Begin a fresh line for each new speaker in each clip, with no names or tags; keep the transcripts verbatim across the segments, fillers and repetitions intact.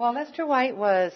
Well, Lester White was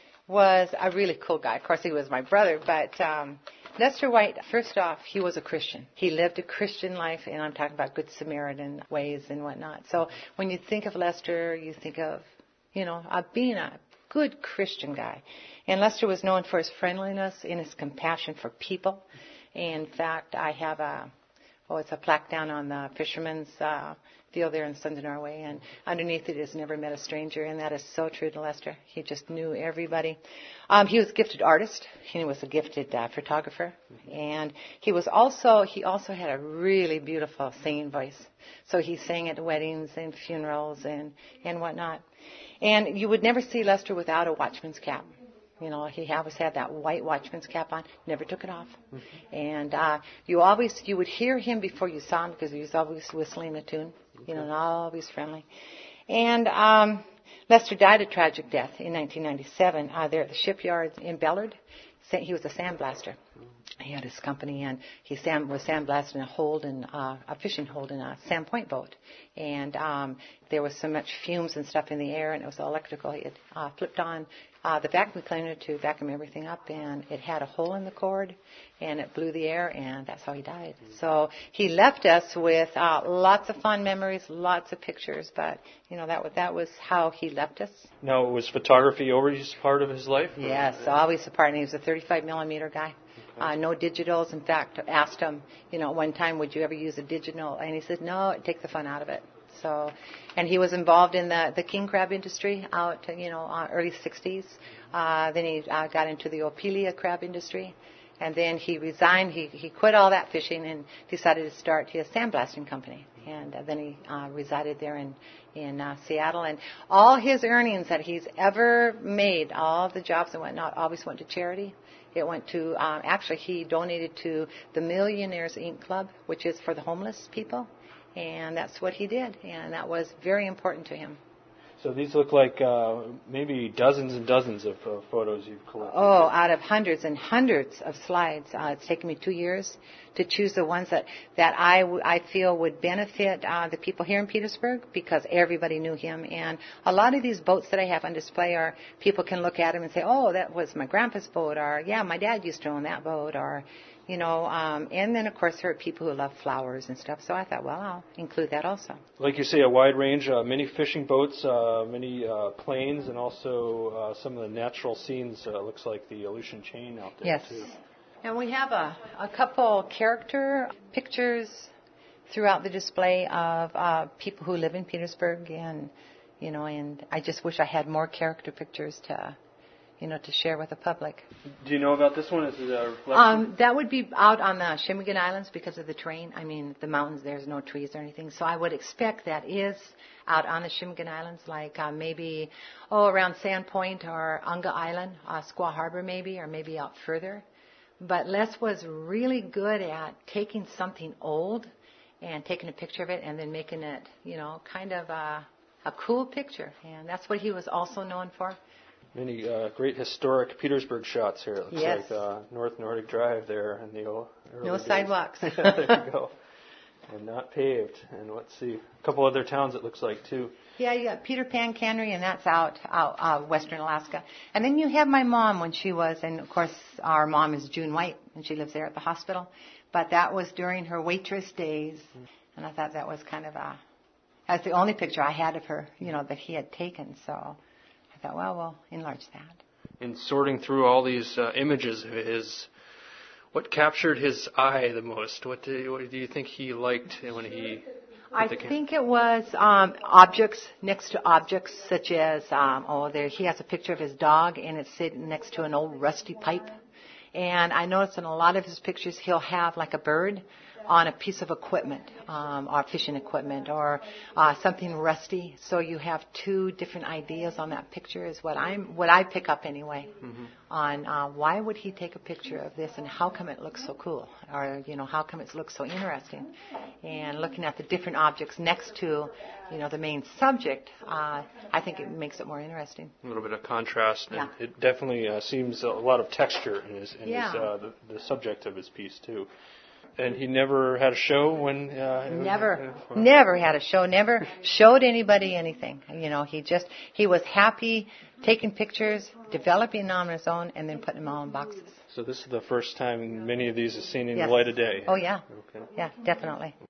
was a really cool guy. Of course, he was my brother, but um, Lester White, first off, he was a Christian. He lived a Christian life, and I'm talking about Good Samaritan ways and whatnot. So when you think of Lester, you think of, you know, uh, being a good Christian guy. And Lester was known for his friendliness and his compassion for people. In fact, I have a, oh, it's a plaque down on the fisherman's uh, field there in Sons of Norway, and underneath it is never met a stranger, and that is so true to Lester. He just knew everybody. Um, he was a gifted artist. He was a gifted uh, photographer, and he was also he also had a really beautiful singing voice. So he sang at weddings and funerals and and whatnot. And you would never see Lester without a watchman's cap. You know, he always had that white watchman's cap on, never took it off. Mm-hmm. And uh, you always, you would hear him before you saw him because he was always whistling a tune, okay. You know, and always friendly. And um, Lester died a tragic death in nineteen ninety-seven uh, there at the shipyard in Bellard. He was a sandblaster. He had his company, and he sand, was sandblasting a hold in uh, a fishing hold in a Sandpoint boat. And um, there was so much fumes and stuff in the air, and it was electrical. It uh, flipped on uh, the vacuum cleaner to vacuum everything up, and it had a hole in the cord, and it blew the air, and that's how he died. So he left us with uh, lots of fond memories, lots of pictures, but you know that was that was how he left us.
Now, was photography always part of his life?
Yes, always a part. And he was a thirty-five millimeter guy. Uh, no digitals. In fact, I asked him, you know, one time, would you ever use a digital? And he said, no, it takes the fun out of it. So, and he was involved in the, the king crab industry out, you know, uh, early sixties. Uh, then he uh, got into the Opelia crab industry. And then he resigned. He, he quit all that fishing and decided to start his sandblasting company. And uh, then he uh, resided there in, in uh, Seattle. And all his earnings that he's ever made, all the jobs and whatnot, always went to charity. It went to, um, actually, he donated to the Millionaires Incorporated Club, which is for the homeless people. And that's what he did. And that was very important to him.
So these look like uh, maybe dozens and dozens of uh, photos you've collected.
Oh, out of hundreds and hundreds of slides. Uh, it's taken me two years to choose the ones that, that I, w- I feel would benefit uh, the people here in Petersburg because everybody knew him. And a lot of these boats that I have on display are, people can look at them and say, oh, that was my grandpa's boat, or yeah, my dad used to own that boat, or you know, um, and then, of course, there are people who love flowers and stuff. So I thought, well, I'll include that also.
Like you say, a wide range, uh, many fishing boats, uh, many uh, planes, and also uh, some of the natural scenes. Uh, looks like the Aleutian chain out there,
yes.
too.
Yes. And we have a, a couple character pictures throughout the display of uh, people who live in Petersburg. And, you know, and I just wish I had more character pictures to... you know, to share with the public.
Do you know about this one? Is it a reflection?
Um, that would be out on the Shimigan Islands because of the terrain. I mean, the mountains, there's no trees or anything. So I would expect that is out on the Shimigan Islands, like uh, maybe, oh, around Sandpoint or Unga Island, uh, Squaw Harbor maybe, or maybe out further. But Les was really good at taking something old and taking a picture of it and then making it, you know, kind of a, a cool picture. And that's what he was also known for.
Many uh, great historic Petersburg shots here. It looks
yes.
like uh, North Nordic Drive there in the old early
No
days.
sidewalks.
There you go. And not paved. And let's see, a couple other towns it looks like too.
Yeah, you got Peter Pan Cannery, and that's out, out uh, western Alaska. And then you have my mom when she was, and of course our mom is June White, and she lives there at the hospital. But that was during her waitress days, and I thought that was kind of a, that's the only picture I had of her, you know, that he had taken. So I thought, well, we'll enlarge that.
In sorting through all these uh, images of his, what captured his eye the most? What do, what do you think he liked when he...
I think it was um, objects next to objects, such as, um, oh, there he has a picture of his dog, and it's sitting next to an old rusty pipe. And I noticed in a lot of his pictures, he'll have like a bird on a piece of equipment, um, or fishing equipment, or uh, something rusty. So you have two different ideas on that picture is what I'm, what I pick up anyway, mm-hmm. on uh, why would he take a picture of this and how come it looks so cool, or you know how come it looks so interesting, and looking at the different objects next to, you know, the main subject, uh, I think it makes it more interesting. A little bit of contrast, and yeah. It definitely uh, seems a lot of texture in his, in yeah. his uh, the, the subject of his piece too. And he never had a show when... Uh, never. Uh, never had a show. Never showed anybody anything. You know, he just... He was happy taking pictures, developing them on his own, and then putting them all in boxes.
So this is the first time many of these have seen any
Yes.
light of day.
Oh, yeah.
Okay.
Yeah, definitely.